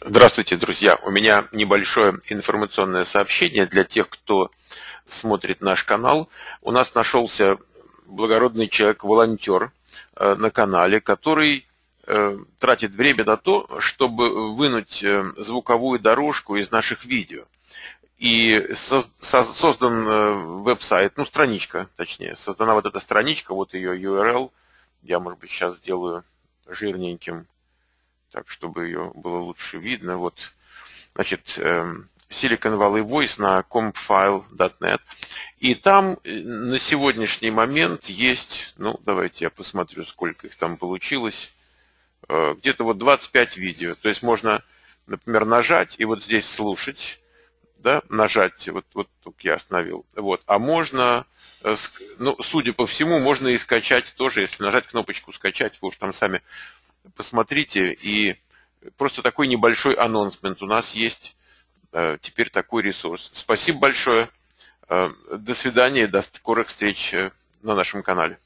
Здравствуйте, друзья! У меня небольшое информационное сообщение для тех, кто смотрит наш канал. У нас нашелся благородный человек-волонтер на канале, который тратит время на то, чтобы вынуть звуковую дорожку из наших видео. И создан веб-сайт, страничка, точнее, создана вот эта страничка, вот ее URL. Я, может быть, сейчас сделаю жирненьким, так, чтобы ее было лучше видно. Вот, значит, Silicon Valley Voice на compfile.net. И там на сегодняшний момент есть, давайте я посмотрю, сколько их там получилось. Где-то вот 25 видео. То есть можно, например, нажать и вот здесь слушать, да, нажать, вот тут я остановил. Вот. А можно, судя по всему, можно и скачать тоже, если нажать кнопочку «Скачать», вы уж там сами посмотрите. И просто такой небольшой анонсмент. У нас есть теперь такой ресурс. Спасибо большое. До свидания. До скорых встреч на нашем канале.